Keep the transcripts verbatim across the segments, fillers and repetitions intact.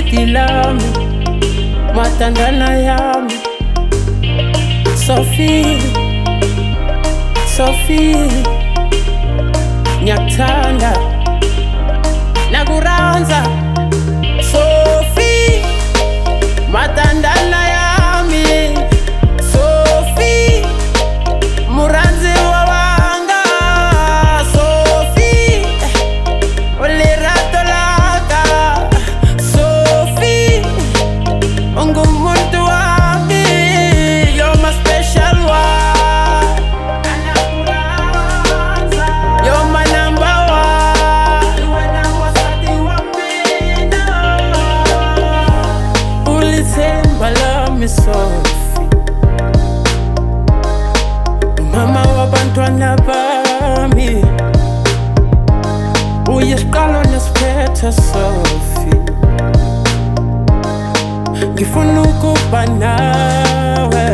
sweetie lami, matandana yami. Sophie, Sophie, nyakuthanda nakuranza. Sophie, matandana yami. Sophie, muranzi wawanga. Sophie, ulirato laka. Sophie, ungumuntu wami. You're my special one. You're my number one. Ulithemba lami Sophie, mama wabantwana bami. Uyisiqalo nesiphetho Sophie, ngifuna ukuba nawe.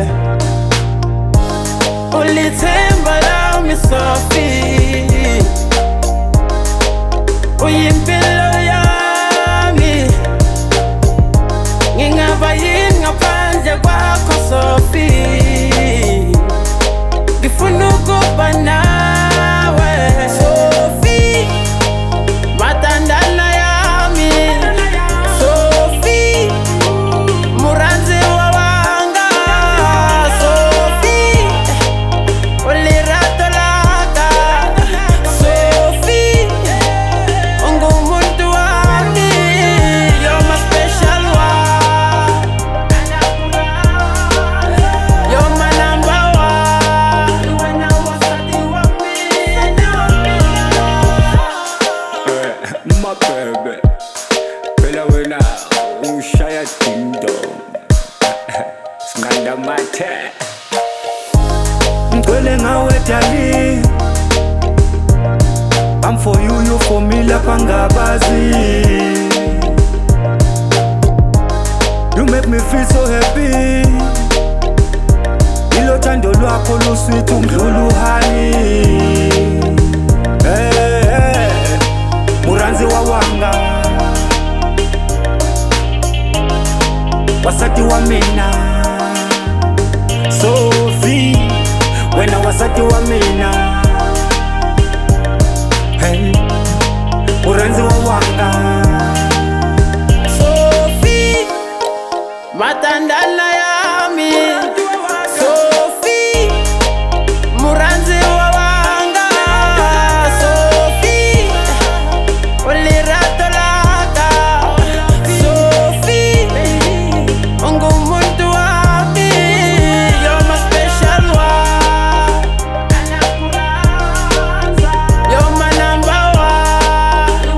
Ulithemba lami Sophie, uyimpilo yami. Ngingaba yini ngaphandle kwakho Sophie, ngifuna ukuba nawe. Sophie, matandana yami. Sophie, muranzi wawanga. Sophie, ulirato laka. Sophie, ungumuntu wami. You're my special one. You're my number one. My baby, fella wena ushaya ding dong. Singanda mathe. Ngicela ngawe darling, I'm for you, you for me lapha ngabazi. You make me feel so happy. Ilo thando lwakho lu sweet undlula uhani. Hey, hey, muranzi wawanga, wasati wa mina. Sophie, wena wasati wa mina. Hey, muranzi wawanga. Sophie, matandana yami. Sophie, muranzi wawanga. Sophie, ulirato laka. Sophie, ungumuntu wami. You're my special one. You're my number one.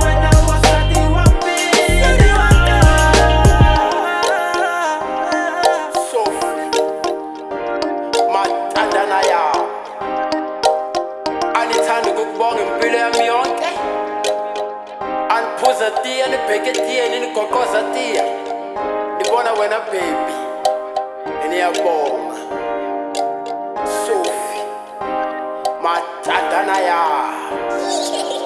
Sophie, matandana yami. Anithanda ukukubonga impilo yami yonke. Aniphuza tiya, nibheke tiya, ninigoqoza tiya. Ndibona wena baby, ngiyabonga. Sophie, matandana yami.